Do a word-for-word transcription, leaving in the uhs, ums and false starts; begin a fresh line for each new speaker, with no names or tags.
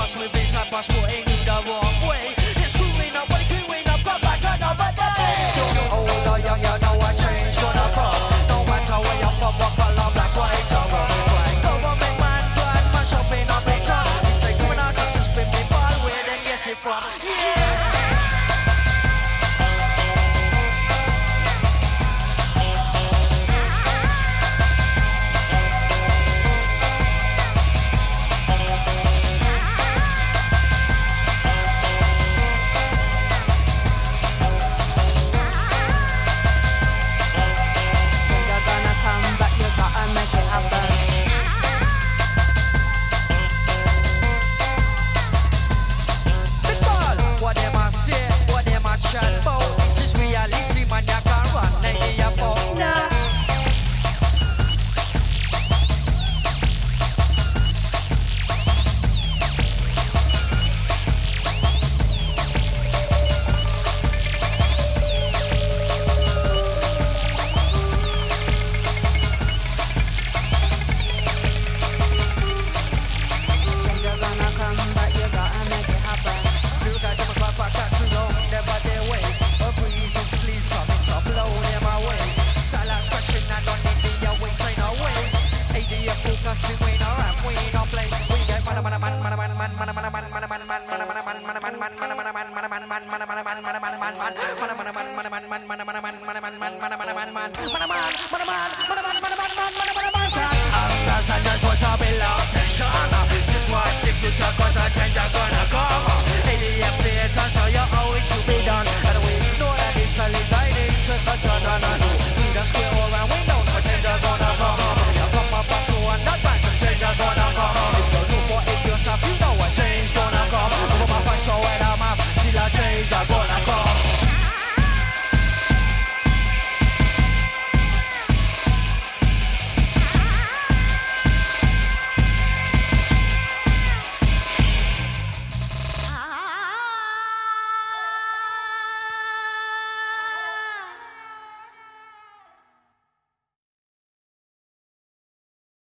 pass me beats like passport ain't in the wrong way. They're screwing up, but they queuing up, come back another day. Old or young, you know I change gonna come. No matter where you're from, what color, black, white or red. Government man plan, mash up in a big time. He say criminal justice spin me ball, where they get it from? Yeah. Just watch the future, cause the change are gonna come. A D F theaters